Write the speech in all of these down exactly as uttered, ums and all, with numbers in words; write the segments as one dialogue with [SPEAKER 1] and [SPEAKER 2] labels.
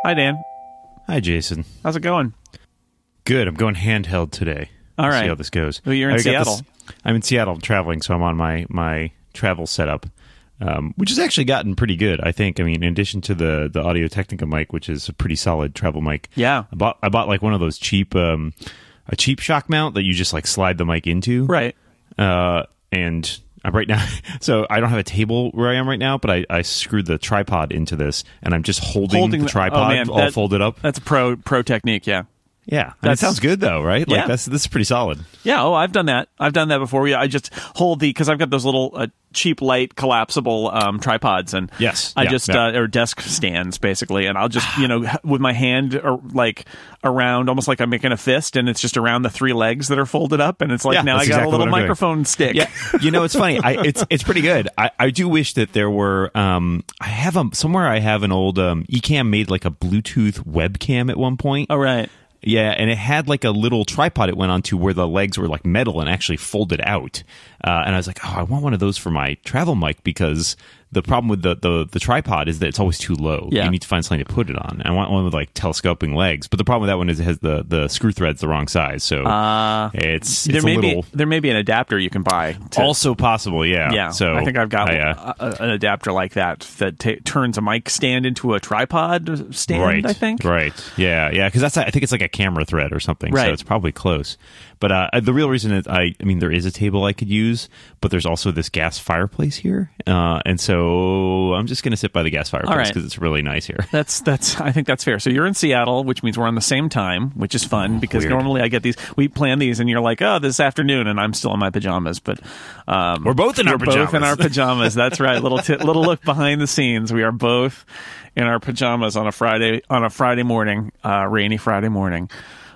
[SPEAKER 1] Hi, Dan.
[SPEAKER 2] Hi, Jason.
[SPEAKER 1] How's it going?
[SPEAKER 2] Good. I'm going handheld today.
[SPEAKER 1] All
[SPEAKER 2] We'll
[SPEAKER 1] right.
[SPEAKER 2] See how this goes.
[SPEAKER 1] Well, you're in
[SPEAKER 2] I got
[SPEAKER 1] Seattle.
[SPEAKER 2] this- I'm in Seattle. I'm traveling, so I'm on my my travel setup, um, which has actually gotten pretty good. I think. I mean, in addition to the the Audio Technica mic, which is a pretty solid travel mic.
[SPEAKER 1] Yeah.
[SPEAKER 2] I bought I bought like one of those cheap um, a cheap shock mount that you just like slide the mic into.
[SPEAKER 1] Right.
[SPEAKER 2] Uh, and I'm right now, so I don't have a table where I am right now, but I, I screwed the tripod into this, and I'm just holding,
[SPEAKER 1] Holding
[SPEAKER 2] the
[SPEAKER 1] the-
[SPEAKER 2] tripod
[SPEAKER 1] oh, man,
[SPEAKER 2] all
[SPEAKER 1] that-
[SPEAKER 2] folded up.
[SPEAKER 1] That's a pro pro technique, yeah.
[SPEAKER 2] Yeah, and it
[SPEAKER 1] That's-
[SPEAKER 2] sounds good though, right? Like
[SPEAKER 1] Yeah.
[SPEAKER 2] that's this is pretty solid.
[SPEAKER 1] Yeah, oh, I've done that. I've done that before. Yeah, I just hold the, because I've got those little uh, cheap, light, collapsible um, tripods, and
[SPEAKER 2] Yes,
[SPEAKER 1] I
[SPEAKER 2] yeah,
[SPEAKER 1] just,
[SPEAKER 2] yeah.
[SPEAKER 1] Uh, or desk stands, basically, and I'll just, you know, with my hand, uh, like, around, almost like I'm making a fist, and it's just around the three legs that are folded up, and it's like,
[SPEAKER 2] Yeah,
[SPEAKER 1] now I
[SPEAKER 2] that's
[SPEAKER 1] got
[SPEAKER 2] exactly
[SPEAKER 1] a little
[SPEAKER 2] what I'm doing.
[SPEAKER 1] microphone stick.
[SPEAKER 2] Yeah, you know, it's funny. I, it's it's pretty good. I, I do wish that there were. Um, I have a somewhere. I have an old um, Ecamm made like a Bluetooth webcam at one point.
[SPEAKER 1] Oh, right.
[SPEAKER 2] Yeah, and it had like a little tripod it went onto where the legs were like metal and actually folded out. Uh, and I was like, oh, I want one of those for my travel mic because the problem with the, the, the tripod is that it's always too low.
[SPEAKER 1] Yeah.
[SPEAKER 2] You need to find something to put it on. I want one with like telescoping legs. But the problem with that one is it has the, the screw threads the wrong size. So
[SPEAKER 1] Uh,
[SPEAKER 2] it's,
[SPEAKER 1] there
[SPEAKER 2] it's
[SPEAKER 1] may
[SPEAKER 2] a little...
[SPEAKER 1] be there may be an adapter you can buy. To,
[SPEAKER 2] Also possible, yeah.
[SPEAKER 1] yeah,
[SPEAKER 2] So
[SPEAKER 1] I think I've got
[SPEAKER 2] I, uh,
[SPEAKER 1] a, a, an adapter like that that ta turns a mic stand into a tripod stand.
[SPEAKER 2] right,
[SPEAKER 1] I think.
[SPEAKER 2] Right. Yeah, yeah. Because that's I think it's like a camera thread or something.
[SPEAKER 1] Right.
[SPEAKER 2] So it's probably close. But uh, the real reason is I, I mean, there is a table I could use, but there's also this gas fireplace here, uh, and so I'm just going to sit by the gas fireplace
[SPEAKER 1] right.
[SPEAKER 2] because it's really nice here.
[SPEAKER 1] That's that's. I think that's fair. So you're in Seattle, which means we're on the same time, which is fun because
[SPEAKER 2] weird.
[SPEAKER 1] normally I get these. We plan these, and you're like, "Oh, this afternoon," and I'm still in my pajamas. But um,
[SPEAKER 2] We're both in our
[SPEAKER 1] we're both in
[SPEAKER 2] pajamas.
[SPEAKER 1] our pajamas. That's right. Little t- little look behind the scenes. We are both in our pajamas on a Friday on a Friday morning, uh, rainy Friday morning.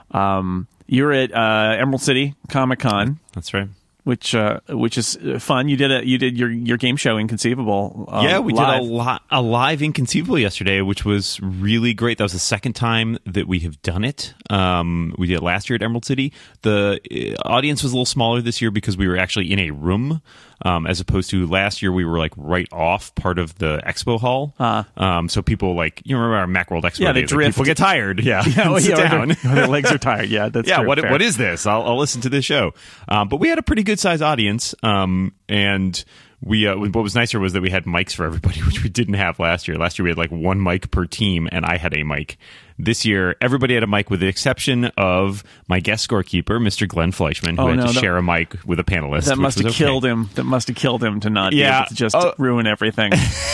[SPEAKER 1] Um, you're at uh, Emerald City Comic Con.
[SPEAKER 2] That's right.
[SPEAKER 1] Which uh, which is fun. You did a you did your your game show Inconceivable. Um,
[SPEAKER 2] Yeah, we
[SPEAKER 1] live.
[SPEAKER 2] did a, li- a live Inconceivable yesterday, which was really great. That was the second time that we have done it. Um, we did it last year at Emerald City. The uh, audience was a little smaller this year because we were actually in a room, um, as opposed to last year we were like right off part of the expo hall.
[SPEAKER 1] Uh.
[SPEAKER 2] Um, so people like you remember our Macworld Expo
[SPEAKER 1] Yeah, they
[SPEAKER 2] days, like,
[SPEAKER 1] drift.
[SPEAKER 2] people get tired. Yeah,
[SPEAKER 1] Yeah, well,
[SPEAKER 2] sit
[SPEAKER 1] yeah,
[SPEAKER 2] down.
[SPEAKER 1] Their, their legs are tired. Yeah, that's
[SPEAKER 2] yeah,
[SPEAKER 1] true.
[SPEAKER 2] what
[SPEAKER 1] Fair.
[SPEAKER 2] what is this? I'll, I'll listen to this show. Um, but we had a pretty good sized audience, um, and we uh, what was nicer was that we had mics for everybody, which we didn't have last year. Last year we had like one mic per team, and I had a mic. This year, everybody had a mic with the exception of my guest scorekeeper, Mister Glenn Fleischman, who
[SPEAKER 1] Oh,
[SPEAKER 2] had
[SPEAKER 1] no,
[SPEAKER 2] to
[SPEAKER 1] that-
[SPEAKER 2] share a mic with a panelist.
[SPEAKER 1] That
[SPEAKER 2] which
[SPEAKER 1] must have
[SPEAKER 2] was okay.
[SPEAKER 1] killed him. That must have killed him to not
[SPEAKER 2] Yeah.
[SPEAKER 1] be able to just
[SPEAKER 2] Oh.
[SPEAKER 1] ruin everything.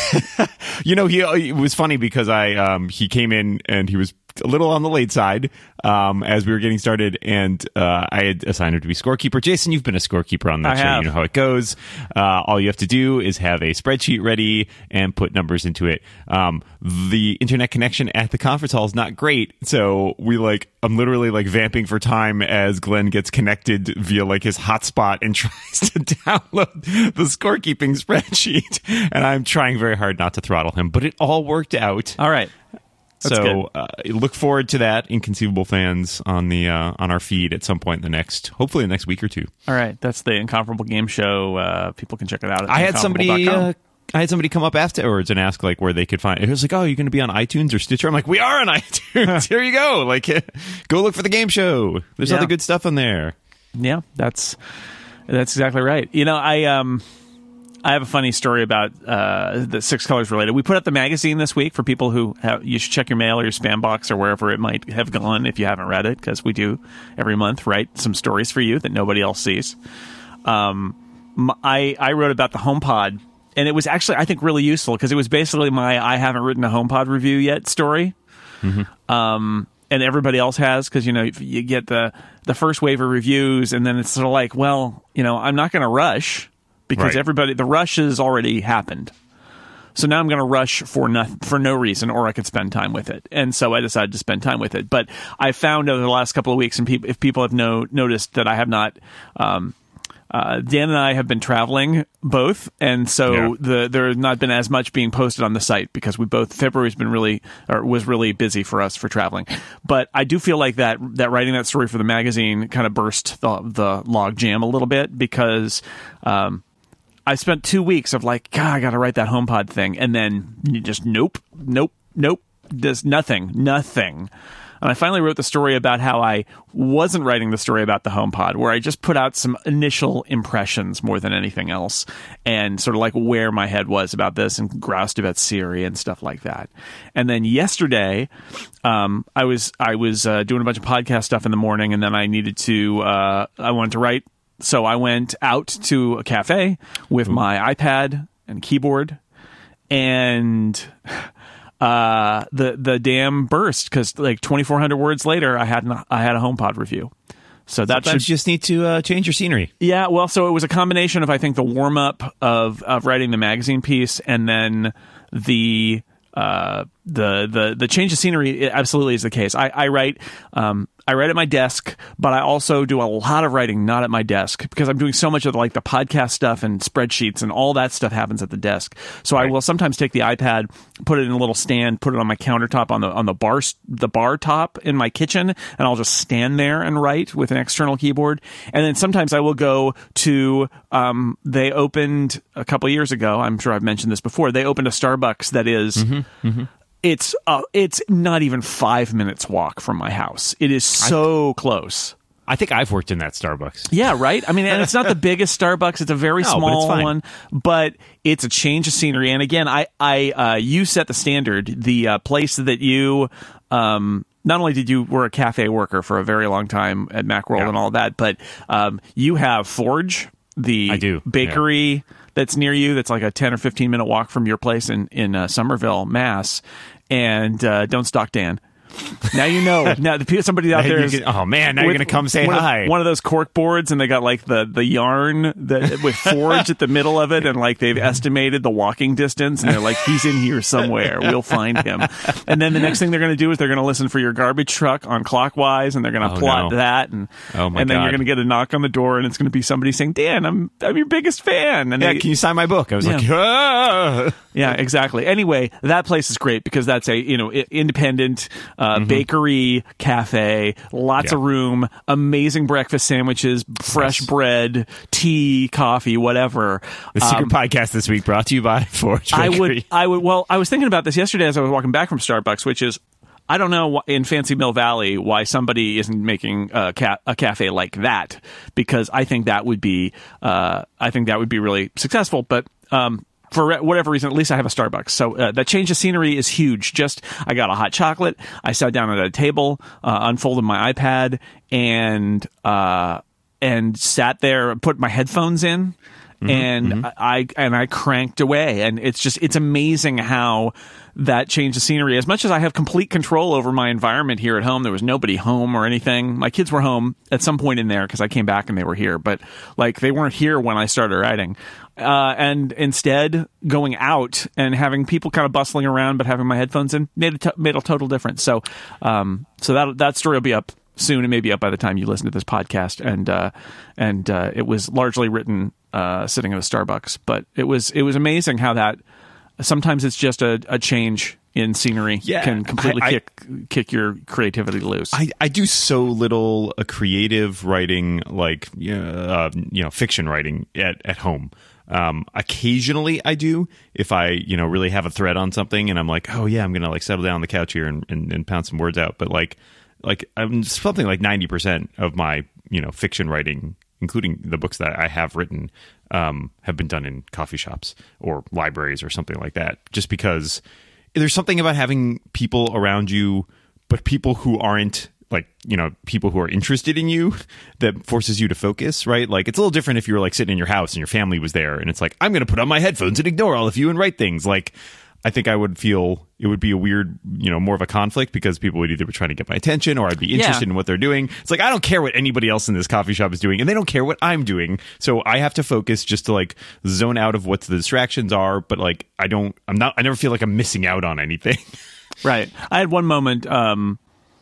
[SPEAKER 2] You know, he it was funny because I um, he came in and he was a little on the late side um, as we were getting started, and uh, I had assigned him to be scorekeeper. Jason, you've been a scorekeeper on that
[SPEAKER 1] I
[SPEAKER 2] show.
[SPEAKER 1] have.
[SPEAKER 2] You know how it goes. Uh, all you have to do is have a spreadsheet ready and put numbers into it. Um, the internet connection at the conference hall is not great, so we like I'm literally like vamping for time as Glenn gets connected via like his hotspot and tries to download the scorekeeping spreadsheet, and I'm trying very hard not to throttle him, but it all worked out.
[SPEAKER 1] All right. That's
[SPEAKER 2] So uh, look forward to that, Inconceivable fans, on the uh, on our feed at some point in the next, hopefully the next week or two.
[SPEAKER 1] All right. That's the Incomparable Game Show. Uh, people can check it out at
[SPEAKER 2] I had somebody,
[SPEAKER 1] incomparable dot com.
[SPEAKER 2] uh, I had somebody come up afterwards and ask like where they could find it. It was like, oh, you're going to be on iTunes or Stitcher? I'm like, we are on iTunes. Here you go. Like, go look for the game show. There's
[SPEAKER 1] Yeah.
[SPEAKER 2] other good stuff on there.
[SPEAKER 1] Yeah, that's that's exactly right. You know, I um I have a funny story about uh, the Six Colors related. We put out the magazine this week for people who have, you should check your mail or your spam box or wherever it might have gone if you haven't read it, because we do every month write some stories for you that nobody else sees. Um, m- I I wrote about the HomePod, and it was actually I think really useful because it was basically my I haven't written a HomePod review yet story. Um, and everybody else has, because, you know, you get the, the first wave of reviews, and then it's sort of like, well, you know, I'm not going to rush because
[SPEAKER 2] Right.
[SPEAKER 1] everybody, the rush has already happened. So now I'm going to rush for no, for no reason, or I could spend time with it. And so I decided to spend time with it. But I found over the last couple of weeks, and peop- if people have no, noticed that I have not, um, uh, Dan and I have been traveling both, and so
[SPEAKER 2] Yeah.
[SPEAKER 1] the there has not been as much being posted on the site because we both February's been really or was really busy for us for traveling. But I do feel like that that writing that story for the magazine kind of burst the the log jam a little bit, because um, I spent two weeks of like, God, I got to write that HomePod thing, and then you just nope, nope, nope. Does nothing, nothing. And I finally wrote the story about how I wasn't writing the story about the HomePod, where I just put out some initial impressions more than anything else, and sort of like where my head was about this, and groused about Siri and stuff like that. And then yesterday, um, I was I was uh, doing a bunch of podcast stuff in the morning, and then I needed to uh, I wanted to write, so I went out to a cafe with Ooh. my iPad and keyboard, and uh, the the dam burst because like twenty-four hundred words later, I had an, I had a HomePod review. So that
[SPEAKER 2] Sometimes
[SPEAKER 1] should
[SPEAKER 2] you just need to uh, change your scenery.
[SPEAKER 1] Yeah, well, so it was a combination of I think the warm up of of writing the magazine piece, and then the uh, the the the change of scenery. It absolutely is the case. I, I write. Um, I write at my desk, but I also do a lot of writing not at my desk because I'm doing so much of the, like the podcast stuff and spreadsheets and all that stuff happens at the desk. So right. I will sometimes take the iPad, put it in a little stand, put it on my countertop on the on the bar the bar top in my kitchen, and I'll just stand there and write with an external keyboard. And then sometimes I will go to um, they opened a couple years ago. I'm sure I've mentioned this before. They opened a Starbucks that is. Mm-hmm, mm-hmm. It's uh, it's not even five minutes walk from my house. It is so I, close.
[SPEAKER 2] I think I've worked in that Starbucks.
[SPEAKER 1] Yeah, right? I mean, and it's not the biggest Starbucks. It's a very no, small
[SPEAKER 2] but
[SPEAKER 1] one, but it's a change of scenery. And again, I, I uh, you set the standard. The uh, place that you... Um, not only did you were a cafe worker for a very long time at Macworld yeah. and all that, but um, you have Forge, the
[SPEAKER 2] I do.
[SPEAKER 1] bakery...
[SPEAKER 2] Yeah.
[SPEAKER 1] that's near you, that's like a ten or fifteen minute walk from your place in, in uh, Somerville, Mass. And uh, don't stalk Dan. Now you know. Now the somebody out there is,
[SPEAKER 2] can, oh man, now with, you're gonna come say
[SPEAKER 1] one
[SPEAKER 2] hi.
[SPEAKER 1] Of, one of those cork boards, and they got like the the yarn that with Forge at the middle of it, and like they've estimated the walking distance, and they're like, he's in here somewhere. We'll find him. And then the next thing they're gonna do is they're gonna listen for your garbage truck on clockwise, and they're gonna
[SPEAKER 2] oh,
[SPEAKER 1] plot
[SPEAKER 2] no.
[SPEAKER 1] that, and
[SPEAKER 2] oh my
[SPEAKER 1] and then
[SPEAKER 2] God.
[SPEAKER 1] you're gonna get a knock on the door, and it's gonna be somebody saying, Dan, I'm I'm your biggest fan. And
[SPEAKER 2] yeah,
[SPEAKER 1] they,
[SPEAKER 2] can you sign my book? I was
[SPEAKER 1] yeah.
[SPEAKER 2] like, ah!
[SPEAKER 1] Yeah, exactly. Anyway, that place is great because that's a you know independent uh, mm-hmm. bakery. Cafe, lots yeah. of room, amazing breakfast sandwiches, fresh yes. bread, tea, coffee, whatever.
[SPEAKER 2] The secret
[SPEAKER 1] um,
[SPEAKER 2] podcast this week brought to you by Forge Bakery.
[SPEAKER 1] I would, I would. Well, I was thinking about this yesterday as I was walking back from Starbucks, which is, I don't know in Fancy Mill Valley why somebody isn't making a, ca- a cafe like that, because I think that would be, uh, I think that would be really successful, but. Um, For whatever reason, at least I have a Starbucks. So uh, that change of scenery is huge. Just, I got a hot chocolate. I sat down at a table, uh, unfolded my iPad, and uh, and sat there, put my headphones in, mm-hmm, and mm-hmm. I and I cranked away. And it's just, it's amazing how that change of scenery. As much as I have complete control over my environment here at home, there was nobody home or anything. My kids were home at some point in there because I came back and they were here, but like they weren't here when I started writing. Uh, and instead, going out and having people kind of bustling around, but having my headphones in made a, t- made a total difference. So, um, so that that story will be up soon. It may be up by the time you listen to this podcast. And uh, and uh, it was largely written uh, sitting at a Starbucks, but it was it was amazing how that sometimes it's just a, a change in scenery
[SPEAKER 2] yeah,
[SPEAKER 1] can completely
[SPEAKER 2] I,
[SPEAKER 1] kick kick your creativity loose.
[SPEAKER 2] I, I do so little uh, creative writing, like uh, you know, fiction writing at at home. Um, occasionally I do if I, you know, really have a thread on something and I'm like, oh yeah, I'm going to like settle down on the couch here and, and, and pound some words out. But like, like I'm something like ninety percent of my, you know, fiction writing, including the books that I have written, um, have been done in coffee shops or libraries or something like that. Just because there's something about having people around you, but people who aren't, like, you know, people who are interested in you that forces you to focus, right? Like, it's a little different if you were like sitting in your house and your family was there and it's like, I'm going to put on my headphones and ignore all of you and write things. Like, I think I would feel it would be a weird, you know, more of a conflict because people would either be trying to get my attention or I'd be interested
[SPEAKER 1] yeah.
[SPEAKER 2] in what they're doing. It's like, I don't care what anybody else in this coffee shop is doing and they don't care what I'm doing. So I have to focus just to like zone out of what the distractions are. But like, I don't, I'm not, I never feel like I'm missing out on anything.
[SPEAKER 1] Right. I had one moment, um,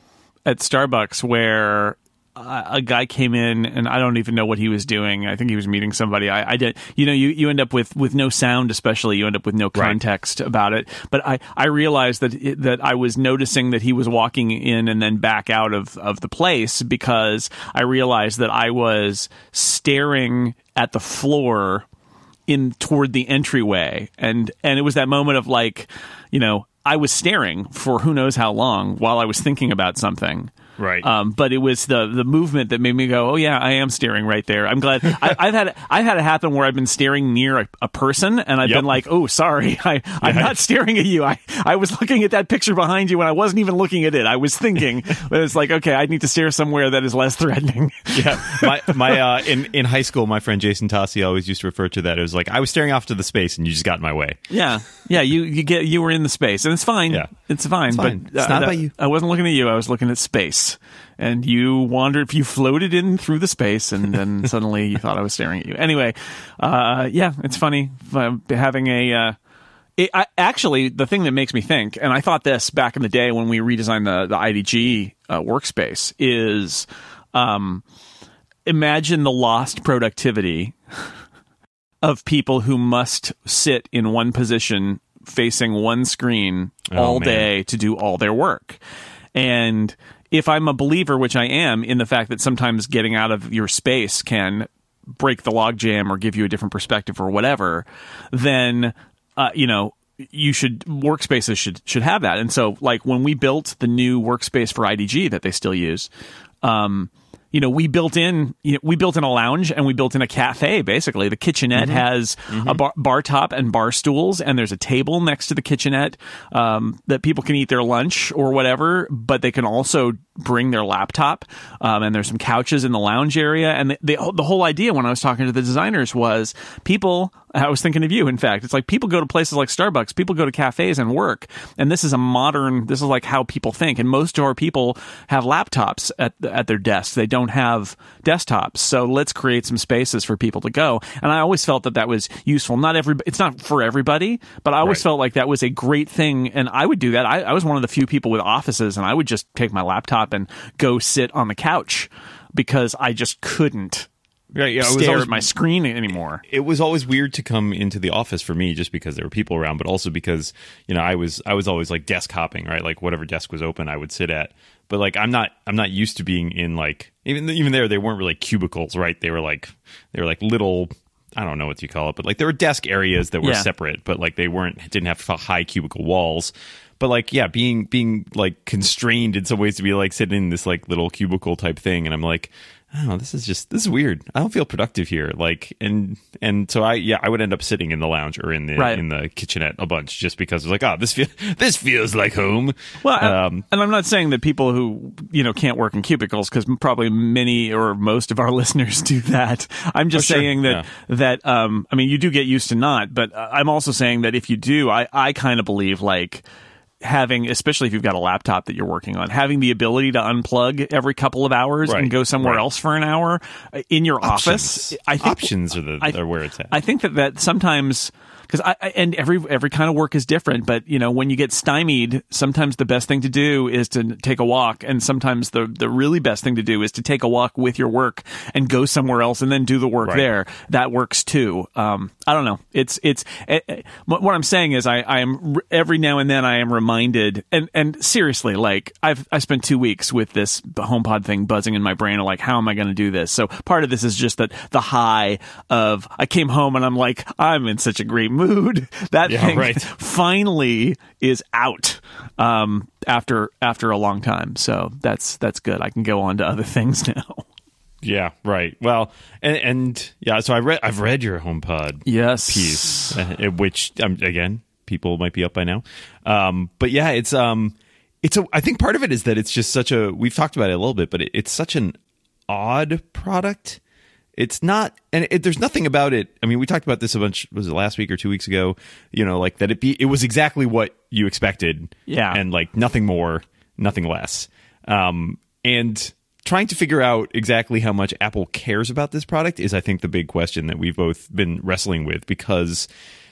[SPEAKER 1] at Starbucks where uh, a guy came in and I don't even know what he was doing. I think he was meeting somebody. I, I did, you know, you, you end up with, with no sound, especially you end up with no context right. about it. But I, I realized that, it, that I was noticing that he was walking in and then back out of, of the place because I realized that I was staring at the floor in toward the entryway. And, and it was that moment of like, you know, I was staring for who knows how long while I was thinking about something.
[SPEAKER 2] Right.
[SPEAKER 1] Um, but it was the the movement that made me go, oh yeah, I am staring right there. I'm glad. I, I've had I've had it happen where I've been staring near a, a person and I've
[SPEAKER 2] Yep.
[SPEAKER 1] been like, oh, sorry, I, I'm
[SPEAKER 2] Yeah.
[SPEAKER 1] not staring at you. I, I was looking at that picture behind you and I wasn't even looking at it. I was thinking. But it's like, okay, I need to stare somewhere that is less threatening.
[SPEAKER 2] Yeah, my my uh, in in high school, my friend Jason Tassi always used to refer to that. It was like I was staring off to the space, and you just got in my way.
[SPEAKER 1] Yeah, yeah. You you get you were in the space, and it's fine.
[SPEAKER 2] Yeah.
[SPEAKER 1] it's fine.
[SPEAKER 2] It's fine.
[SPEAKER 1] But
[SPEAKER 2] It's not
[SPEAKER 1] uh,
[SPEAKER 2] about you.
[SPEAKER 1] I wasn't looking at you. I was looking at space, and you wandered. You floated in through the space, and then suddenly you thought I was staring at you. Anyway, uh, yeah, it's funny uh, having a. Uh, it, I, actually, the thing that makes me think, and I thought this back in the day when we redesigned the the I D G uh, workspace, is um, imagine the lost productivity of people who must sit in one position facing one screen
[SPEAKER 2] Oh,
[SPEAKER 1] all
[SPEAKER 2] man.
[SPEAKER 1] day to do all their work. And if I'm a believer, which I am, in the fact that sometimes getting out of your space can break the logjam or give you a different perspective or whatever, then, uh, you know, you should workspaces should should have that. And so, like when we built the new workspace for I D G that they still use, um, you know, we built in you know, we built in a lounge and we built in a cafe. Basically, the kitchenette
[SPEAKER 2] Mm-hmm.
[SPEAKER 1] has a bar, bar top and bar stools, and there's a table next to the kitchenette um, that people can eat their lunch or whatever. But they can also bring their laptop, um, and there's some couches in the lounge area. And the, the the whole idea when I was talking to the designers was people. I was thinking of you. In fact, it's like people go to places like Starbucks, people go to cafes and work, and this is a modern. This is like how people think, and most of our people have laptops at at their desks. They don't have desktops, so let's create some spaces for people to go. And I always felt that that was useful. Not every, it's not for everybody, but I always
[SPEAKER 2] Right.
[SPEAKER 1] felt like that was a great thing, and I would do that. I, I was one of the few people with offices, and I would just take my laptop and go sit on the couch because I just couldn't
[SPEAKER 2] Right, yeah, it was
[SPEAKER 1] stare
[SPEAKER 2] always-
[SPEAKER 1] at my screen anymore.
[SPEAKER 2] It was always weird to come into the office for me, just because there were people around, but also because you know I was I was always like desk hopping, right? Like whatever desk was open, I would sit at. But like I'm not I'm not used to being in like even even there they weren't really cubicles, right? They were like they were like little. I don't know what you call it, but like there were desk areas that were
[SPEAKER 1] Yeah.
[SPEAKER 2] separate, but like they weren't didn't have high cubicle walls. But like yeah, being being like constrained in some ways to be like sitting in this like little cubicle type thing, and I'm like, oh, this is just this is weird. I don't feel productive here. Like and and so I yeah I would end up sitting in the lounge or in the
[SPEAKER 1] Right.
[SPEAKER 2] in the kitchenette a bunch just because it was like oh this feel this feels like home.
[SPEAKER 1] Well, I-
[SPEAKER 2] um,
[SPEAKER 1] and I'm not saying that people who you know can't work in cubicles, because probably many or most of our listeners do that. I'm just
[SPEAKER 2] Oh, sure.
[SPEAKER 1] saying that that um, I mean, you do get used to not, but uh, I'm also saying that if you do, I I kind of believe like having, especially if you've got a laptop that you're working on, having the ability to unplug every couple of hours
[SPEAKER 2] Right.
[SPEAKER 1] and go somewhere
[SPEAKER 2] Right.
[SPEAKER 1] else for an hour uh, in your office.
[SPEAKER 2] options.
[SPEAKER 1] I think
[SPEAKER 2] options are the
[SPEAKER 1] I-
[SPEAKER 2] are where it's at.
[SPEAKER 1] I think that that sometimes, because I, I and every every kind of work is different, but you know when you get stymied, sometimes the best thing to do is to take a walk, and sometimes the the really best thing to do is to take a walk with your work and go somewhere else and then do the work
[SPEAKER 2] Right.
[SPEAKER 1] there. That works too. Um, I don't know. It's it's eh, eh, what what I'm saying is I I am r- every now and then I am reminded, and and seriously, like I've I spent two weeks with this HomePod thing buzzing in my brain of like, how am I going to do this? So part of this is just that the high of I came home and I'm like, I'm in such a great mood. That
[SPEAKER 2] Yeah,
[SPEAKER 1] thing
[SPEAKER 2] right.
[SPEAKER 1] finally is out um, after after a long time. So that's that's good. I can go on to other things now.
[SPEAKER 2] Yeah, right. Well, and, and yeah, so I read I've read your HomePod
[SPEAKER 1] Yes.
[SPEAKER 2] piece, uh, which um, again, people might be up by now. Um, but yeah, it's um, it's a. I think part of it is that it's just such a. We've talked about it a little bit, but it, it's such an odd product. It's not, and it, there's nothing about it. I mean, we talked about this a bunch. Was it last week or two weeks ago? You know, like that it be. It was exactly what you expected.
[SPEAKER 1] Yeah.
[SPEAKER 2] and like nothing more, nothing less. Um, and trying to figure out exactly how much Apple cares about this product is, I think, the big question that we've both been wrestling with, because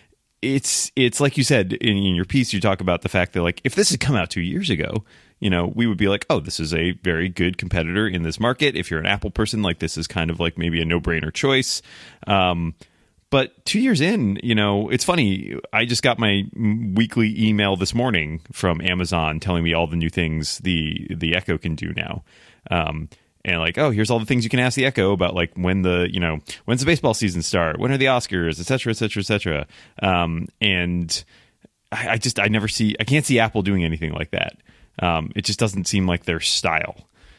[SPEAKER 2] it's it's like you said in, in your piece, you talk about the fact that like if this had come out two years ago, you know, we would be like, oh, this is a very good competitor in this market. If you're an Apple person, like this is kind of like maybe a no-brainer choice. Um, but two years in, you know, it's funny. I just got my weekly email this morning from Amazon telling me all the new things the the Echo can do now. Um, and like, oh, here's all the things you can ask the Echo about, like when the, you know, when's the baseball season start? When are the Oscars, et cetera, et cetera, et cetera. Um, and I, I just I never see I can't see Apple doing anything like that. Um, it just doesn't seem like their style.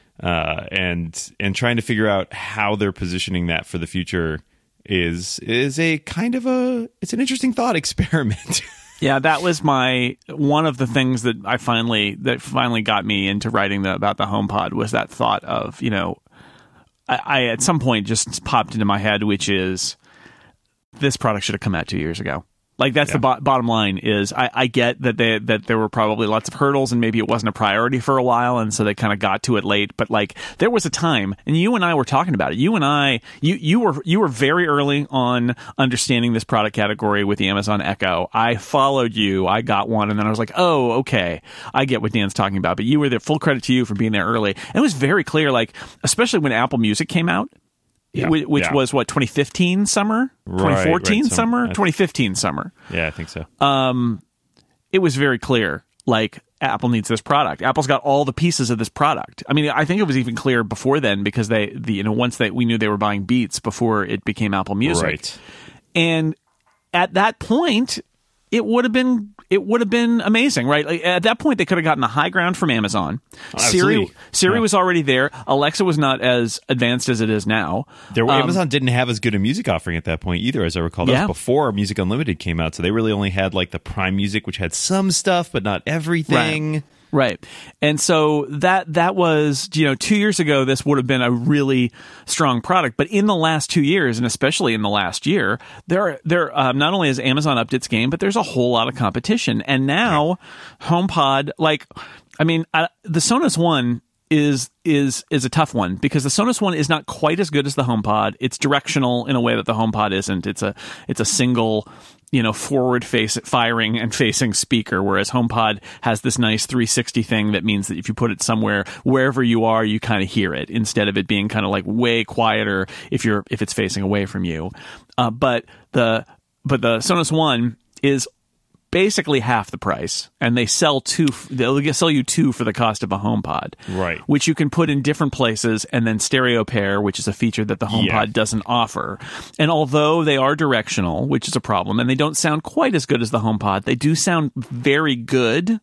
[SPEAKER 2] Uh, and and trying to figure out how they're positioning that for the future is is a kind of a it's an interesting thought experiment.
[SPEAKER 1] Yeah, that was my one of the things that I finally that finally got me into writing the, about the HomePod was that thought of, you know, I, I at some point just popped into my head, which is this product should have come out two years ago. Like that's yeah. the bo- bottom line is I, I get that they that there were probably lots of hurdles and maybe it wasn't a priority for a while and so they kind of got to it late. But like there was a time, and you and I were talking about it. You and I, you you were you were very early on understanding this product category with the Amazon Echo. I followed you. I got one, and then I was like, oh, okay, I get what Dan's talking about. But you were there. Full credit to you for being there early. And it was very clear, like especially when Apple Music came out. Yeah, which yeah. was what twenty fifteen summer, twenty fourteen right, right, summer, summer twenty fifteen summer.
[SPEAKER 2] Yeah, I think so.
[SPEAKER 1] Um, it was very clear, like Apple needs this product. Apple's got all the pieces of this product. I mean, I think it was even clear before then because they, the, you know, once they we knew they were buying Beats before it became Apple Music,
[SPEAKER 2] right.
[SPEAKER 1] And at that point, it would have been it would have been amazing, right? Like, at that point, they could have gotten the high ground from Amazon.
[SPEAKER 2] Oh,
[SPEAKER 1] Siri, Siri
[SPEAKER 2] yeah.
[SPEAKER 1] was already there. Alexa was not as advanced as it is now.
[SPEAKER 2] There,
[SPEAKER 1] um,
[SPEAKER 2] Amazon didn't have as good a music offering at that point either, as I recall. That
[SPEAKER 1] yeah.
[SPEAKER 2] was before Music Unlimited came out, so they really only had like the Prime Music, which had some stuff, but not everything.
[SPEAKER 1] Right. Right. And so that that was, you know, two years ago, this would have been a really strong product. But in the last two years, and especially in the last year, there, there um, not only has Amazon upped its game, but there's a whole lot of competition. And now HomePod, like, I mean, I, the Sonos One is is is a tough one because the Sonos One is not quite as good as the HomePod. It's directional in a way that the HomePod isn't. It's a it's a single, you know, forward face firing and facing speaker, whereas HomePod has this nice three sixty thing that means that if you put it somewhere, wherever you are, you kind of hear it instead of it being kind of like way quieter if you're if it's facing away from you. Uh, but the but the Sonos One is basically half the price, and they sell two. They'll sell you two for the cost of a HomePod,
[SPEAKER 2] right?
[SPEAKER 1] Which you can put in different places, and then stereo pair, which is a feature that the HomePod
[SPEAKER 2] yeah.
[SPEAKER 1] doesn't offer. And although they are directional, which is a problem, and they don't sound quite as good as the HomePod, they do sound very good.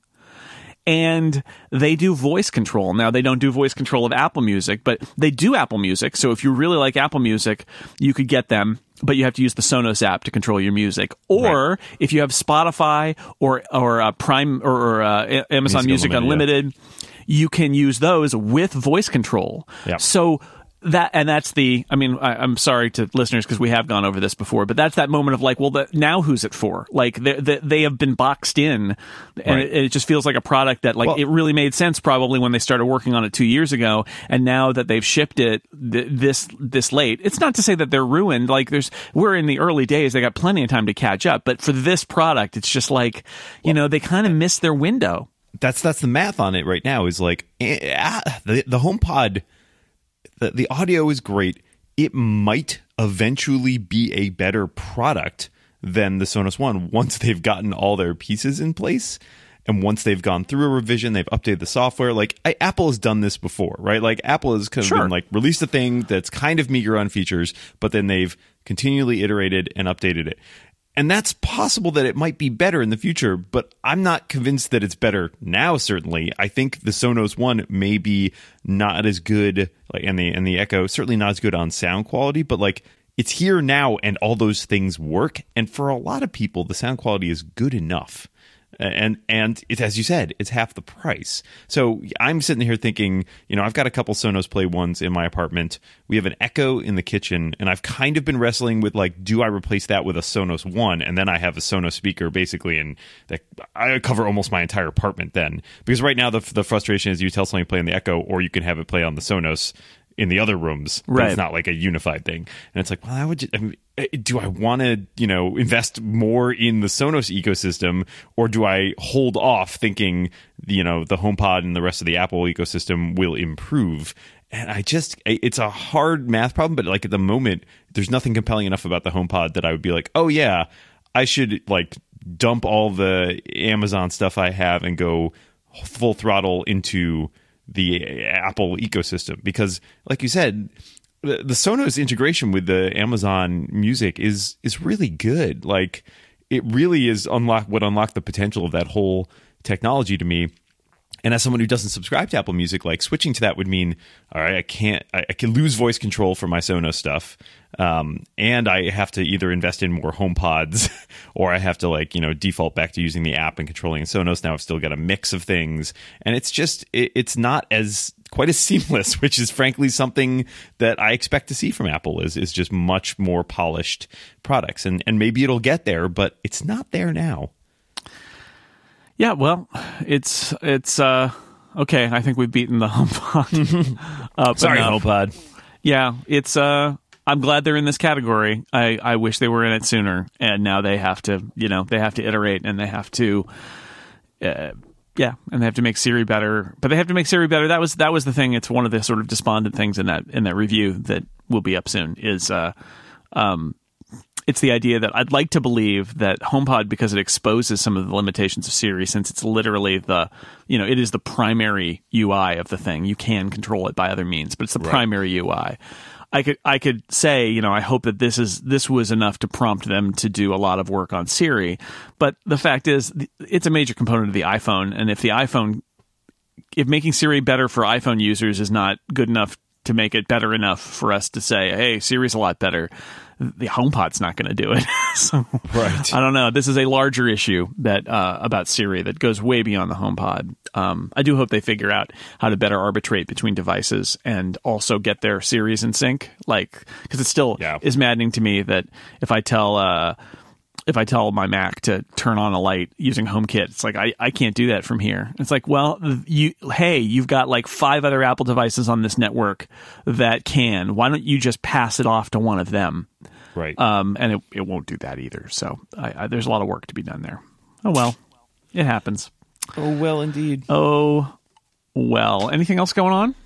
[SPEAKER 1] And they do voice control. Now, they don't do voice control of Apple Music, but they do Apple Music. So if you really like Apple Music, you could get them, but you have to use the Sonos app to control your music. Or right. if you have Spotify or or uh, Prime or, or uh, Amazon Music, Music Unlimited, Unlimited yeah. you can use those with voice control.
[SPEAKER 2] Yep.
[SPEAKER 1] So that and that's the. I mean, I, I'm sorry to listeners because we have gone over this before, but that's that moment of like, well, the, now who's it for? Like they, they, they have been boxed in, and
[SPEAKER 2] right.
[SPEAKER 1] it, it just feels like a product that like well, it really made sense probably when they started working on it two years ago, and now that they've shipped it th- this this late, it's not to say that they're ruined. Like there's we're in the early days, they got plenty of time to catch up, but for this product, it's just like you well, know they kind of missed their window.
[SPEAKER 2] That's that's the math on it right now. Is like eh, the the HomePod. The, the audio is great. It might eventually be a better product than the Sonos One once they've gotten all their pieces in place. And once they've gone through a revision, they've updated the software. Like I, Apple has done this before, right? Like Apple has kind of
[SPEAKER 1] sure.
[SPEAKER 2] been like released a thing that's kind of meager on features, but then they've continually iterated and updated it. And that's possible that it might be better in the future, but I'm not convinced that it's better now, certainly. I think the Sonos One may be not as good, like, and the and the Echo, certainly not as good on sound quality, but like it's here now and all those things work. And for a lot of people, the sound quality is good enough. And and it, as you said, it's half the price. So I'm sitting here thinking, you know, I've got a couple Sonos Play ones in my apartment. We have an Echo in the kitchen, and I've kind of been wrestling with like, do I replace that with a Sonos One, and then I have a Sonos speaker basically, and that I cover almost my entire apartment then. Because right now the the frustration is you tell somebody to play on the Echo, or you can have it play on the Sonos in the other rooms. But
[SPEAKER 1] right.
[SPEAKER 2] It's not like a unified thing, and it's like, well, I would. Just, I mean, do I want to, you know, invest more in the Sonos ecosystem, or do I hold off thinking, you know, the HomePod and the rest of the Apple ecosystem will improve? And I just, it's a hard math problem, but like at the moment, there's nothing compelling enough about the HomePod that I would be like, oh yeah, I should like dump all the Amazon stuff I have and go full throttle into the Apple ecosystem. Because like you said, the, the Sonos integration with the Amazon Music is is really good. Like it really is unlock what unlocked the potential of that whole technology to me. And as someone who doesn't subscribe to Apple Music, like switching to that would mean, all right, I can't, I, I can lose voice control for my Sonos stuff, um, and I have to either invest in more HomePods, or I have to like you know default back to using the app and controlling Sonos. Now I've still got a mix of things, and it's just it, it's not as quite as seamless, which is frankly something that I expect to see from Apple is is just much more polished products, and and maybe it'll get there, but it's not there now.
[SPEAKER 1] Yeah, well, it's it's uh, okay. I think we've beaten the HomePod. uh,
[SPEAKER 2] Sorry, HomePod.
[SPEAKER 1] Yeah, it's. Uh, I'm glad they're in this category. I, I wish they were in it sooner, and now they have to. You know, they have to iterate, and they have to. Uh, yeah, and they have to make Siri better. But they have to make Siri better. That was that was the thing. It's one of the sort of despondent things in that in that review that will be up soon. Is uh, um. It's the idea that I'd like to believe that HomePod, because it exposes some of the limitations of Siri, since it's literally the, you know, it is the primary U I of the thing. You can control it by other means, but it's the right. primary U I. I could I could say, you know, I hope that this is this was enough to prompt them to do a lot of work on Siri. But the fact is, it's a major component of the iPhone, and if the iPhone, if making Siri better for iPhone users is not good enough to make it better enough for us to say, hey, Siri's a lot better, the HomePod's not going to do it. So,
[SPEAKER 2] right.
[SPEAKER 1] I don't know. This is a larger issue that uh, about Siri that goes way beyond the HomePod. Um, I do hope they figure out how to better arbitrate between devices and also get their Siris in sync. Like, because it still
[SPEAKER 2] yeah.
[SPEAKER 1] is maddening to me that if I tell uh, if I tell my Mac to turn on a light using HomeKit, it's like I, I can't do that from here. It's like, well, you hey, you've got like five other Apple devices on this network that can. Why don't you just pass it off to one of them?
[SPEAKER 2] Right.
[SPEAKER 1] Um, and it, it won't do that either. So I, I, there's a lot of work to be done there. Oh, well, it happens.
[SPEAKER 2] Oh, well, indeed.
[SPEAKER 1] Oh, well. Anything else going on?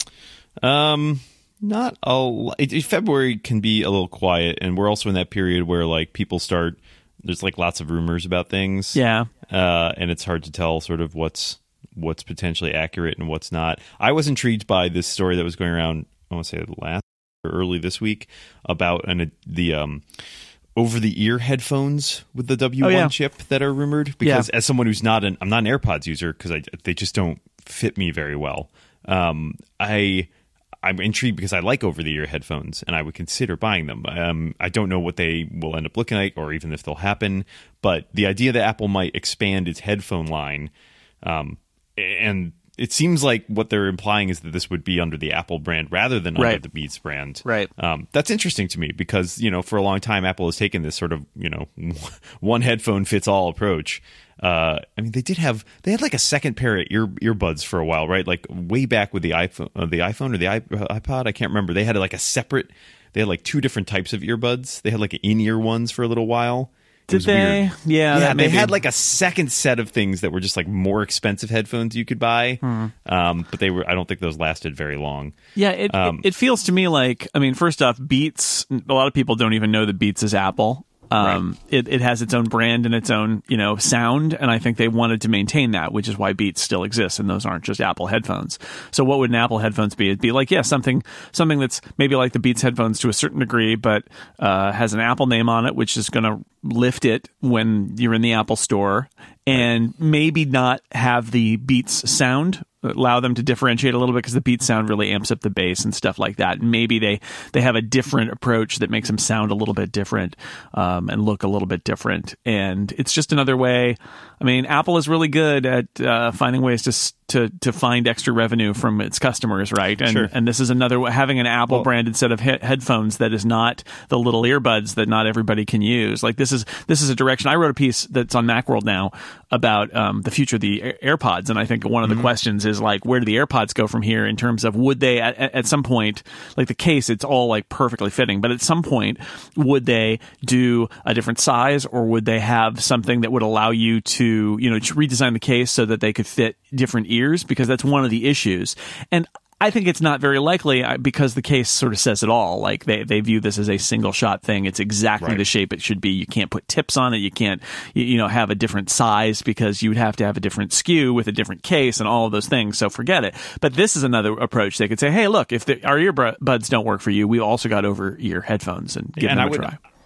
[SPEAKER 2] Um, not a lot. February can be a little quiet, and we're also in that period where like people start, there's like lots of rumors about things.
[SPEAKER 1] Yeah.
[SPEAKER 2] Uh, and it's hard to tell sort of what's, what's potentially accurate and what's not. I was intrigued by this story that was going around, I want to say last early this week about an, the um, over-the-ear headphones with the W one
[SPEAKER 1] oh, yeah.
[SPEAKER 2] chip that are rumored. Because
[SPEAKER 1] yeah.
[SPEAKER 2] as someone who's not an, I'm not an AirPods user because I they just don't fit me very well. Um, I I'm intrigued because I like over-the-ear headphones and I would consider buying them. Um, I don't know what they will end up looking like or even if they'll happen. But the idea that Apple might expand its headphone line, um, and it seems like what they're implying is that this would be under the Apple brand rather than
[SPEAKER 1] right.
[SPEAKER 2] under the Beats brand.
[SPEAKER 1] Right.
[SPEAKER 2] Um, that's interesting to me because, you know, for a long time, Apple has taken this sort of, you know, one headphone fits all approach. Uh, I mean, they did have, they had like a second pair of ear earbuds for a while, right? Like way back with the iPhone, uh, the iPhone or the iPod. I can't remember. They had like a separate, they had like two different types of earbuds. They had like in-ear ones for a little while.
[SPEAKER 1] Did they?
[SPEAKER 2] Weird.
[SPEAKER 1] Yeah,
[SPEAKER 2] yeah. They
[SPEAKER 1] maybe.
[SPEAKER 2] had like a second set of things that were just like more expensive headphones you could buy,
[SPEAKER 1] hmm.
[SPEAKER 2] um, but they were. I don't think those lasted very long.
[SPEAKER 1] Yeah, it, um, it it feels to me like. I mean, first off, Beats. A lot of people don't even know that Beats is Apple. Um, right. it, it has its own brand and its own, you know, sound, and I think they wanted to maintain that, which is why Beats still exists, and those aren't just Apple headphones. So what would an Apple headphones be? It'd be like, yeah, something something that's maybe like the Beats headphones to a certain degree, but uh, has an Apple name on it, which is going to lift it when you're in the Apple store, and maybe not have the Beats sound, allow them to differentiate a little bit because the Beats sound really amps up the bass and stuff like that. And maybe they, they have a different approach that makes them sound a little bit different um, and look a little bit different. And it's just another way. I mean, Apple is really good at uh, finding ways to to to find extra revenue from its customers, right? And
[SPEAKER 2] sure.
[SPEAKER 1] and this is another having an Apple well, branded set of he- headphones that is not the little earbuds that not everybody can use. Like this is this is a direction. I wrote a piece that's on Macworld now about um, the future of the AirPods, and I think one of the mm-hmm. questions is like, where do the AirPods go from here in terms of would they at, at some point, like the case, it's all like perfectly fitting, but at some point would they do a different size, or would they have something that would allow you to, you know, to redesign the case so that they could fit different ears? Because that's one of the issues. And I think it's not very likely because the case sort of says it all. Like they, they view this as a single shot thing. It's exactly
[SPEAKER 2] right.
[SPEAKER 1] the shape it should be. You can't put tips on it. You can't, you, you know, have a different size because you would have to have a different S K U with a different case and all of those things. So forget it. But this is another approach. They could say, hey, look, if the, our earbuds don't work for you, we've also got over ear headphones and give
[SPEAKER 2] and
[SPEAKER 1] them
[SPEAKER 2] I
[SPEAKER 1] a
[SPEAKER 2] would,
[SPEAKER 1] try.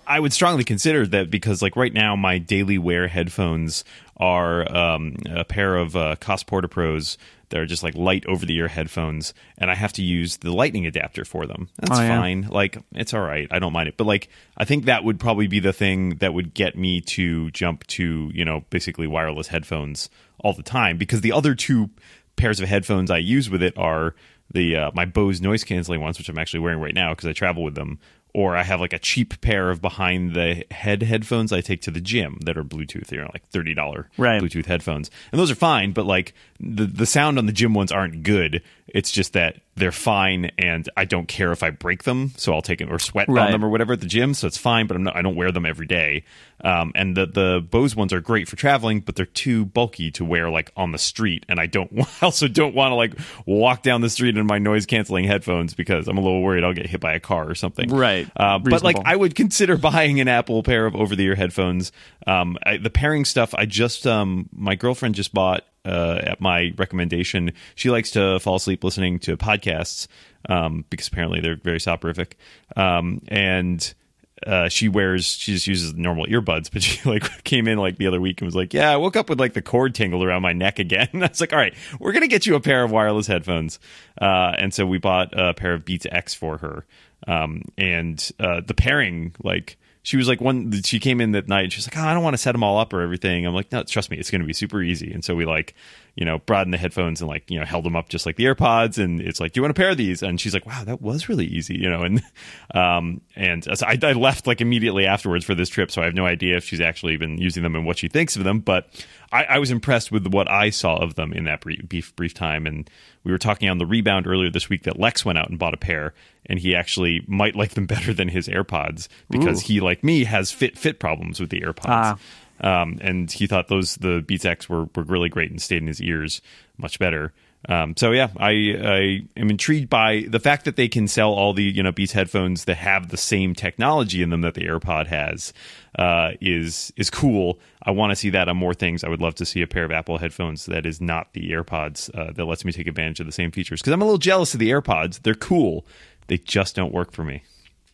[SPEAKER 2] I would strongly consider that because, like, right now, my daily wear headphones are um, a pair of uh, Koss Porta Pros that are just like light over-the-ear headphones, and I have to use the lightning adapter for them. That's
[SPEAKER 1] oh, yeah.
[SPEAKER 2] fine. Like, it's all right. I don't mind it. But, like, I think that would probably be the thing that would get me to jump to, you know, basically wireless headphones all the time, because the other two pairs of headphones I use with it are the uh, my Bose noise-canceling ones, which I'm actually wearing right now because I travel with them, or I have like a cheap pair of behind the head headphones I take to the gym that are Bluetooth, you know, like thirty dollars
[SPEAKER 1] right.
[SPEAKER 2] Bluetooth headphones. And those are fine, but like the the sound on the gym ones aren't good. It's just that they're fine, and I don't care if I break them, so I'll take it or sweat
[SPEAKER 1] right.
[SPEAKER 2] on them or whatever at the gym, so it's fine, but I'm not, I don't wear them every day. Um, and the, the Bose ones are great for traveling, but they're too bulky to wear like on the street, and I don't I also don't want to like walk down the street in my noise-canceling headphones because I'm a little worried I'll get hit by a car or something.
[SPEAKER 1] Right.
[SPEAKER 2] Uh, but like I would consider buying an Apple pair of over-the-ear headphones. Um, I, the pairing stuff, I just um, my girlfriend just bought uh, at my recommendation. She likes to fall asleep listening to podcasts um, because apparently they're very soporific. Um, and uh, she wears she just uses normal earbuds, but she like came in like the other week and was like, "Yeah, I woke up with like the cord tangled around my neck again." And I was like, "All right, we're gonna get you a pair of wireless headphones." Uh, and so we bought a pair of Beats X for her. Um, and uh, the pairing, like, she was like, one, she came in that night and she was like, oh, I don't want to set them all up or everything. I'm like, no, trust me, it's going to be super easy. And so we like, you know, brought in the headphones and like, you know, held them up just like the AirPods. And it's like, do you want a pair of these? And she's like, wow, that was really easy, you know? And, um, and so I, I left like immediately afterwards for this trip. So I have no idea if she's actually been using them and what she thinks of them. But I, I was impressed with what I saw of them in that brief, brief time. And we were talking on the Rebound earlier this week that Lex went out and bought a pair, and he actually might like them better than his AirPods because Ooh. he, like me, has fit fit problems with the AirPods. Ah. Um, and he thought those the Beats X were, were really great and stayed in his ears much better. Um, so yeah, I, I am intrigued by the fact that they can sell all the you know Beats headphones that have the same technology in them that the AirPod has. Uh, is is cool. I want to see that on more things. I would love to see a pair of Apple headphones that is not the AirPods uh, that lets me take advantage of the same features. Because I'm a little jealous of the AirPods. They're cool. They just don't work for me.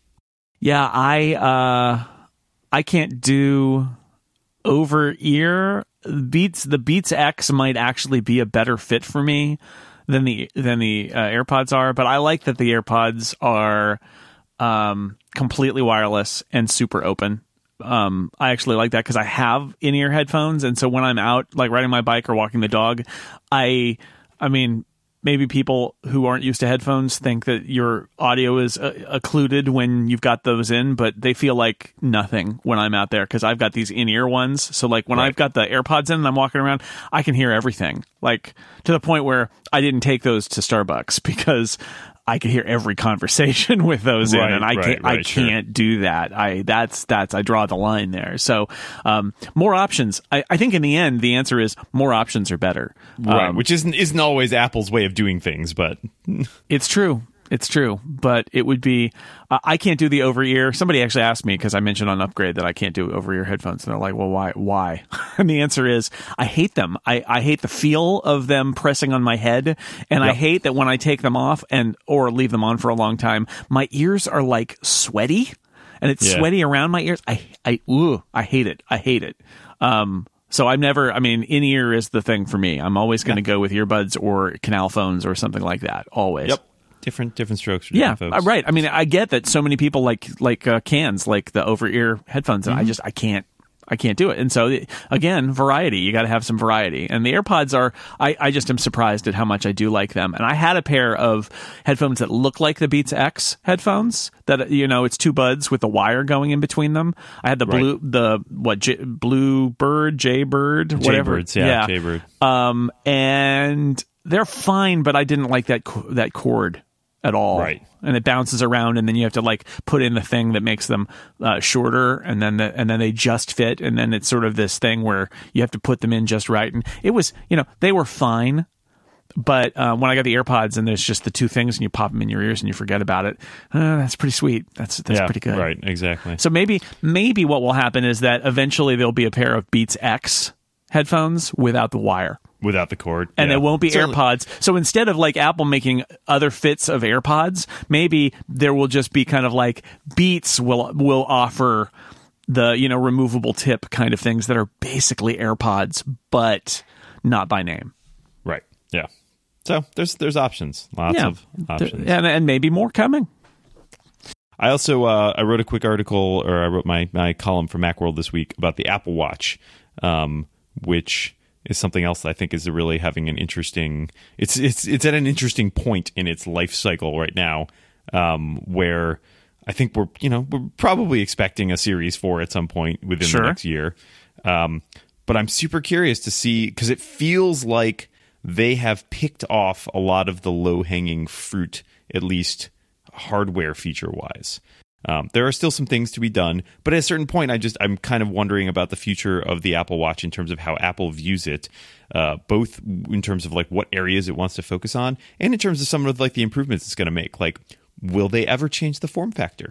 [SPEAKER 1] Yeah, I uh, I can't do over ear. Beats the Beats X might actually be a better fit for me than the than the uh, AirPods are. But I like that the AirPods are um, completely wireless and super open. Um, I actually like that because I have in-ear headphones, and so when I'm out, like riding my bike or walking the dog, I, I mean, maybe people who aren't used to headphones think that your audio is uh, occluded when you've got those in, but they feel like nothing when I'm out there because I've got these in-ear ones. So like when right. I've got the AirPods in and I'm walking around, I can hear everything. Like to the point where I didn't take those to Starbucks because I could hear every conversation with those
[SPEAKER 2] right,
[SPEAKER 1] in, and I
[SPEAKER 2] right,
[SPEAKER 1] can't.
[SPEAKER 2] right,
[SPEAKER 1] I can't
[SPEAKER 2] sure.
[SPEAKER 1] do that. I that's that's I draw the line there. So um, more options. I, I think in the end, the answer is more options are better.
[SPEAKER 2] Right,
[SPEAKER 1] um,
[SPEAKER 2] which isn't isn't always Apple's way of doing things, but
[SPEAKER 1] it's true. It's true, but it would be. Uh, I can't do the over ear. Somebody actually asked me because I mentioned on Upgrade that I can't do over ear headphones, and they're like, "Well, why? Why?" And the answer is, I hate them. I, I hate the feel of them pressing on my head, and yep. I hate that when I take them off and or leave them on for a long time, my ears are like sweaty, and it's yeah. sweaty around my ears. I I ooh, I hate it. I hate it. Um, So I'm never, I mean, in-ear is the thing for me. I'm always going to yeah. go with earbuds or canal phones or something like that. Always.
[SPEAKER 2] Yep. Different different strokes for
[SPEAKER 1] yeah,
[SPEAKER 2] different folks.
[SPEAKER 1] Right. I mean, I get that so many people like like uh, cans, like the over-ear headphones, and mm-hmm. I just, I can't. I can't do it. And so, again, variety. You got to have some variety. And the AirPods are, I, I just am surprised at how much I do like them. And I had a pair of headphones that look like the Beats X headphones that, you know, it's two buds with a wire going in between them. I had the blue, right. the, what, J, Blue Bird, Jaybird, whatever.
[SPEAKER 2] Jaybirds, yeah, yeah. Jaybird.
[SPEAKER 1] Um, and they're fine, but I didn't like that, that cord at all.
[SPEAKER 2] Right.
[SPEAKER 1] And it bounces around, and then you have to like put in the thing that makes them uh, shorter, and then the, and then they just fit, and then it's sort of this thing where you have to put them in just right. And it was, you know, they were fine, but uh, when I got the AirPods and there's just the two things, and you pop them in your ears and you forget about it, uh, that's pretty sweet. That's that's
[SPEAKER 2] yeah,
[SPEAKER 1] pretty good.
[SPEAKER 2] Right, exactly.
[SPEAKER 1] So maybe maybe what will happen is that eventually there'll be a pair of Beats X headphones without the wire.
[SPEAKER 2] Without the cord.
[SPEAKER 1] And
[SPEAKER 2] yeah.
[SPEAKER 1] it won't be
[SPEAKER 2] Certainly.
[SPEAKER 1] AirPods. So instead of like Apple making other fits of AirPods, maybe there will just be kind of like Beats will will offer the, you know, removable tip kind of things that are basically AirPods, but not by name.
[SPEAKER 2] Right. Yeah. So there's there's options, lots
[SPEAKER 1] yeah.
[SPEAKER 2] of options,
[SPEAKER 1] there, and and maybe more coming.
[SPEAKER 2] I also uh, I wrote a quick article, or I wrote my my column for Macworld this week about the Apple Watch, um, which is something else that I think is really having an interesting. It's it's it's at an interesting point in its life cycle right now, um, where I think we're you know we're probably expecting a Series four at some point within
[SPEAKER 1] Sure.
[SPEAKER 2] the next year. Um, but I'm super curious to see, because it feels like they have picked off a lot of the low-hanging fruit, at least hardware feature-wise. Um, there are still some things to be done, but at a certain point, I just I'm kind of wondering about the future of the Apple Watch in terms of how Apple views it, uh, both in terms of like what areas it wants to focus on, and in terms of some of like the improvements it's going to make. Like, will they ever change the form factor?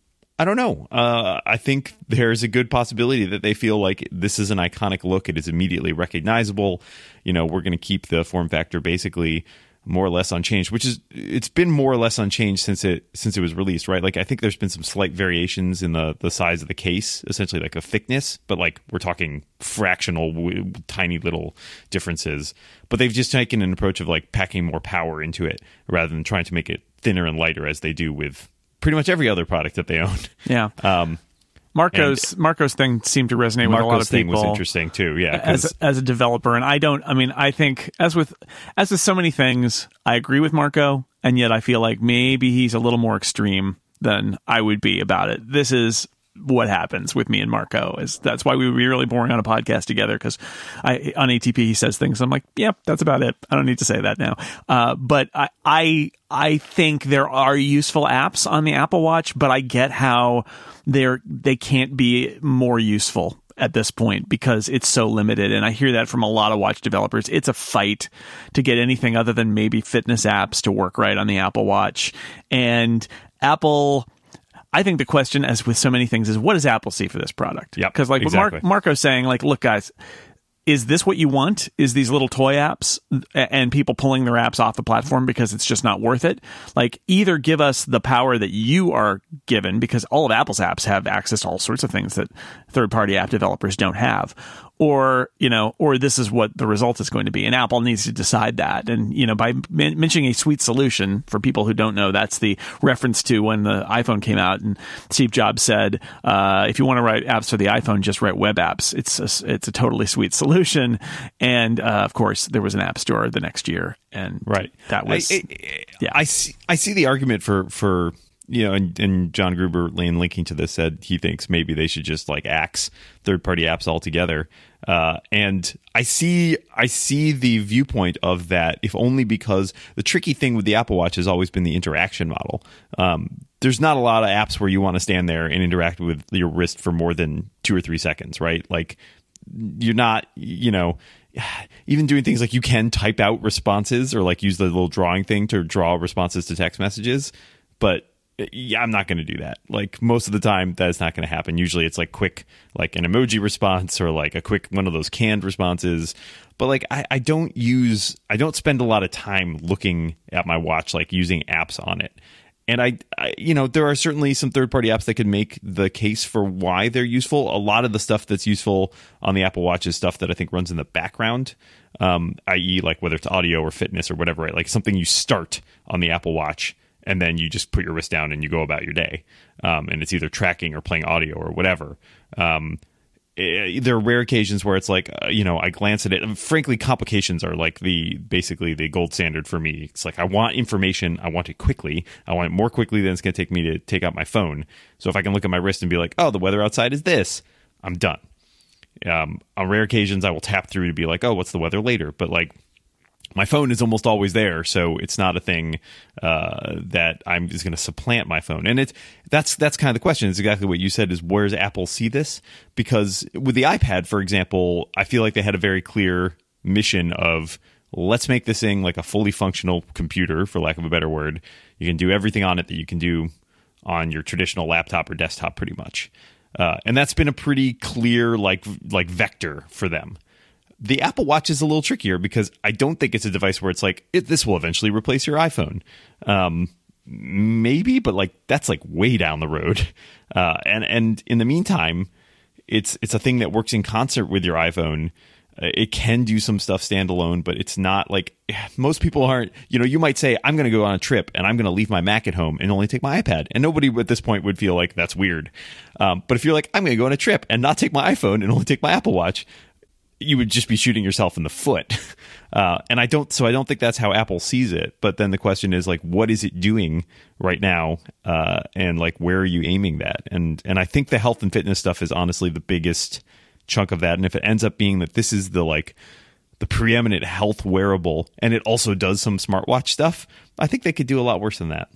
[SPEAKER 2] I don't know. Uh, I think there's a good possibility that they feel like this is an iconic look. It is immediately recognizable. You know, we're going to keep the form factor basically more or less unchanged, which is it's been more or less unchanged since it since it was released, right? Like, I think there's been some slight variations in the the size of the case, essentially like a thickness, but like we're talking fractional, w- tiny little differences. But they've just taken an approach of like packing more power into it rather than trying to make it thinner and lighter as they do with pretty much every other product that they own.
[SPEAKER 1] Yeah.
[SPEAKER 2] Um,
[SPEAKER 1] Marco's Marco's thing seemed to resonate with a lot of
[SPEAKER 2] Marco's thing
[SPEAKER 1] people.
[SPEAKER 2] was interesting too. Yeah,
[SPEAKER 1] as a, as a developer, and I don't. I mean, I think as with as with so many things, I agree with Marco, and yet I feel like maybe he's a little more extreme than I would be about it. This is what happens with me and Marco. Is that's why we would be really boring on a podcast together, because I on A T P he says things I'm like, yep, that's about it. I don't need to say that now. Uh, but I, I I think there are useful apps on the Apple Watch, but I get how they're they can't be more useful at this point because it's so limited. And I hear that from a lot of watch developers. It's a fight to get anything other than maybe fitness apps to work right on the Apple Watch. And Apple, I think the question, as with so many things, is what does Apple see for this product?
[SPEAKER 2] Yep,
[SPEAKER 1] Because like
[SPEAKER 2] exactly.
[SPEAKER 1] what Mark, Marco's saying, like, look, guys, is this what you want? Is these little toy apps and people pulling their apps off the platform because it's just not worth it? Like, either give us the power that you are given, because all of Apple's apps have access to all sorts of things that third-party app developers don't have. Or, you know, or this is what the result is going to be. And Apple needs to decide that. And, you know, by men- mentioning a sweet solution, for people who don't know, that's the reference to when the iPhone came out and Steve Jobs said, uh, if you want to write apps for the iPhone, just write web apps. It's a, it's a totally sweet solution. And, uh, of course, there was an app store the next year. And
[SPEAKER 2] right.
[SPEAKER 1] that was,
[SPEAKER 2] I, I,
[SPEAKER 1] yeah.
[SPEAKER 2] I see, I see the argument for, for, you know, and, and John Gruber, Lane linking to this, said he thinks maybe they should just like axe third-party apps altogether. Uh, and I see, I see the viewpoint of that, if only because the tricky thing with the Apple Watch has always been the interaction model. Um, there's not a lot of apps where you want to stand there and interact with your wrist for more than two or three seconds, right? Like, you're not, you know, even doing things like you can type out responses or like use the little drawing thing to draw responses to text messages, but yeah, I'm not going to do that. Like, most of the time, that's not going to happen. Usually it's like quick, like an emoji response or like a quick one of those canned responses. But like, I, I don't use, I don't spend a lot of time looking at my watch, like using apps on it. And I, I, you know, there are certainly some third-party apps that can make the case for why they're useful. A lot of the stuff that's useful on the Apple Watch is stuff that I think runs in the background, um, that is like whether it's audio or fitness or whatever, right? Like something you start on the Apple Watch and then you just put your wrist down and you go about your day. Um, and it's either tracking or playing audio or whatever. Um, it, there are rare occasions where it's like, uh, you know, I glance at it. And frankly, complications are like the basically the gold standard for me. It's like, I want information. I want it quickly. I want it more quickly than it's going to take me to take out my phone. So if I can look at my wrist and be like, oh, the weather outside is this, I'm done. Um, on rare occasions, I will tap through to be like, oh, what's the weather later? But like, my phone is almost always there, so it's not a thing uh, that I'm just going to supplant my phone. And it's that's that's kind of the question. It's exactly what you said, is where does Apple see this? Because with the iPad, for example, I feel like they had a very clear mission of, let's make this thing like a fully functional computer, for lack of a better word. You can do everything on it that you can do on your traditional laptop or desktop pretty much. Uh, and that's been a pretty clear like like vector for them. The Apple Watch is a little trickier because I don't think it's a device where it's like, it, this will eventually replace your iPhone. Um, maybe, but like that's like way down the road. Uh, and, and in the meantime, it's it's a thing that works in concert with your iPhone. Uh, it can do some stuff standalone, but it's not like most people aren't, you know, you might say, I'm going to go on a trip and I'm going to leave my Mac at home and only take my iPad. And nobody at this point would feel like that's weird. Um, but if you're like, I'm going to go on a trip and not take my iPhone and only take my Apple Watch, you would just be shooting yourself in the foot. Uh, and I don't, so I don't think that's how Apple sees it. But then the question is like, what is it doing right now? Uh, and like, where are you aiming that? And, and I think the health and fitness stuff is honestly the biggest chunk of that. And if it ends up being that this is the like the preeminent health wearable and it also does some smartwatch stuff, I think they could do a lot worse than that.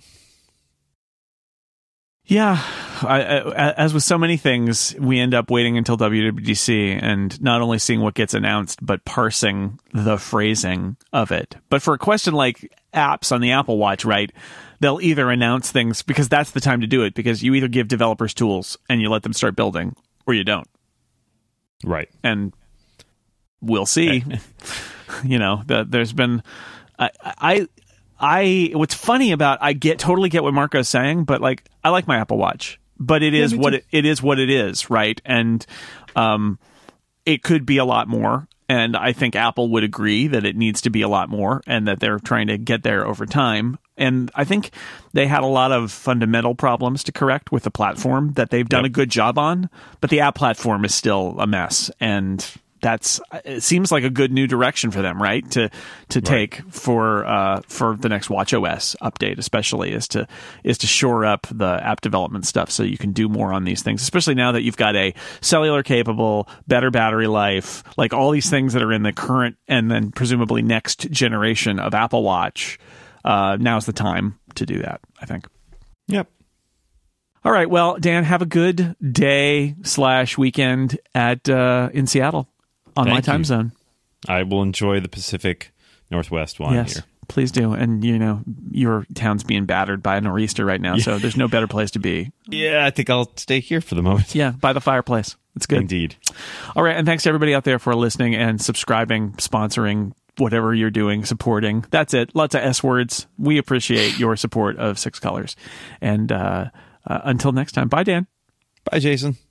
[SPEAKER 1] Yeah, I, I, as with so many things, we end up waiting until W W D C and not only seeing what gets announced, but parsing the phrasing of it. But for a question like apps on the Apple Watch, right, they'll either announce things because that's the time to do it, because you either give developers tools and you let them start building, or you don't.
[SPEAKER 2] Right.
[SPEAKER 1] And we'll see. You know, the, there's been... I, I I what's funny about I get totally get what Marco's saying, but like I like my Apple Watch, but it is yeah, what it, it is what it is, right? And um, it could be a lot more, and I think Apple would agree that it needs to be a lot more, and that they're trying to get there over time. And I think they had a lot of fundamental problems to correct with the platform that they've done yep. a good job on, but the app platform is still a mess, and that's it seems like a good new direction for them, right? To to take right. for uh, for the next watchOS update, especially is to is to shore up the app development stuff so you can do more on these things. Especially now that you've got a cellular capable, better battery life, like all these things that are in the current and then presumably next generation of Apple Watch. Uh, now's the time to do that, I think.
[SPEAKER 2] Yep.
[SPEAKER 1] All right. Well, Dan, have a good day slash weekend at uh, in Seattle. On Thank my time you. zone.
[SPEAKER 2] I will enjoy the Pacific Northwest while
[SPEAKER 1] yes,
[SPEAKER 2] I'm here.
[SPEAKER 1] Please do. And, you know, your town's being battered by a nor'easter right now, yeah. so there's no better place to be.
[SPEAKER 2] Yeah, I think I'll stay here for the moment.
[SPEAKER 1] Yeah, by the fireplace. It's good.
[SPEAKER 2] Indeed.
[SPEAKER 1] All right, and thanks to everybody out there for listening and subscribing, sponsoring, whatever you're doing, supporting. That's it. Lots of S words. We appreciate your support of Six Colors. And uh, uh, until next time, bye, Dan.
[SPEAKER 2] Bye, Jason.